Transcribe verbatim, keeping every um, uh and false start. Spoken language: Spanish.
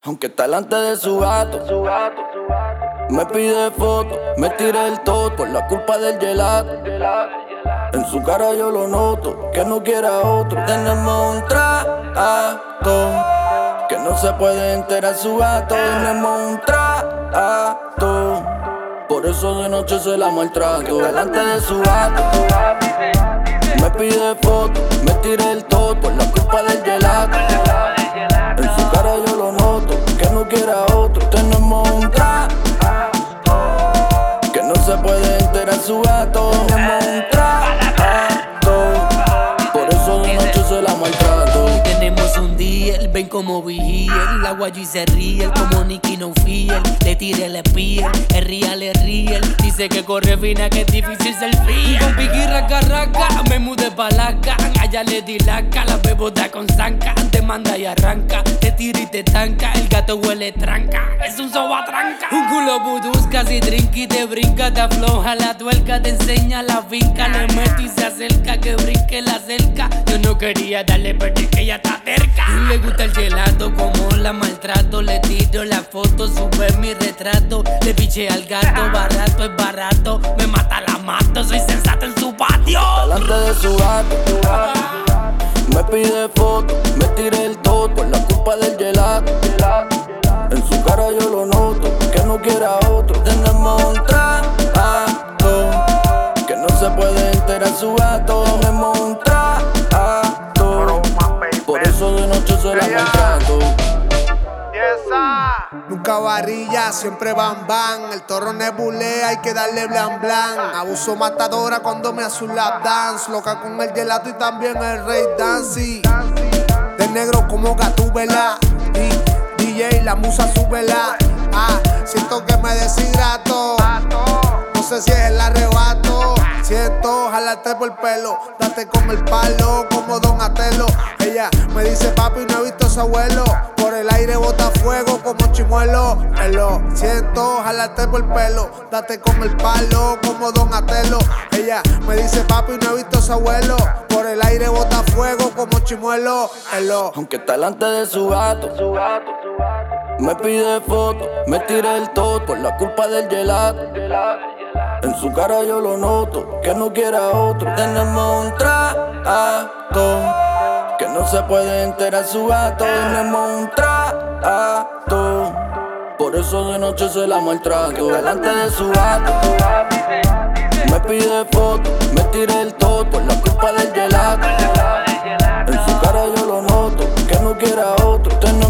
Aunque está delante de su gato, me pide foto, me tira el todo por la culpa del gelato. En su cara yo lo noto, que no quiera otro. Tenemos un trato que no se puede enterar su gato. Tenemos un trato, por eso de noche se la maltrato. Delante de su gato, me pide foto, me tira el todo por la culpa del gelato. En su cara yo lo noto, que no quiera otro. Tenemos un trato que no se puede enterar su gato. Tenemos un trato, por eso de noche se la maltrato. Tenemos un día, él ven como vigía. La guayi se ríe, él como Nicky no fiel. Le tira el espía, el ría le ríe. Dice que corre fina, que es difícil ser fiel. Con piqui raca raca, me mudé pa' la can. Allá le di laca, la bebota con zanca. Te manda y arranca, te tira y te tanca. El gato huele tranca, es un soba tranca. Un culo budusca, si trinqui te brinca. Te afloja la tuerca, te enseña la finca. Le meto y se acerca, que brinque la cerca. Yo no quería darle, pero es que ella está terca. Le gusta el gelato, como la maltrato. Le tiro la foto, sube mi retrato. Le piché al gato, barato es barato. Me mata, la mato, soy sensato en su patio. Delante de su gato, me pide foto, me tira el todo por la culpa del gelato. En su cara yo lo noto, que no quiera otro. Tenemos un trato que no se puede enterar su gato. Tenemos un trato, por eso de noche se la maltrato. Nunca varilla, siempre bam bam. El toro nebulea, hay que darle blan blan. Abuso matadora cuando me hace un lap dance. Loca con el gelato y también el rey dancy. De negro como Gatúbela. Y D J, la musa súbela. Ah, siento que me deshidrato. No sé si es el arrebato. Siento jalarte por el pelo, date con el palo como Don Atelo. Ella me dice papi, no he visto a su abuelo. Por el aire bota fuego como chimuelo. Elo, siento jalarte por el pelo, date con el palo como Don Atelo. Ella me dice papi, no he visto a su abuelo. Por el aire bota fuego como chimuelo. Elo. Aunque está delante de su gato, me pide foto, me tira el todo por la culpa del gelato. En su cara yo lo noto, que no quiera otro. Tenemos un trato que no se puede enterar su gato. Tenemos un trato, por eso de noche se la maltrato. Delante de su gato, me pide foto, me tira el todo por la culpa del gelato. En su cara yo lo noto, que no quiera otro. Tenemos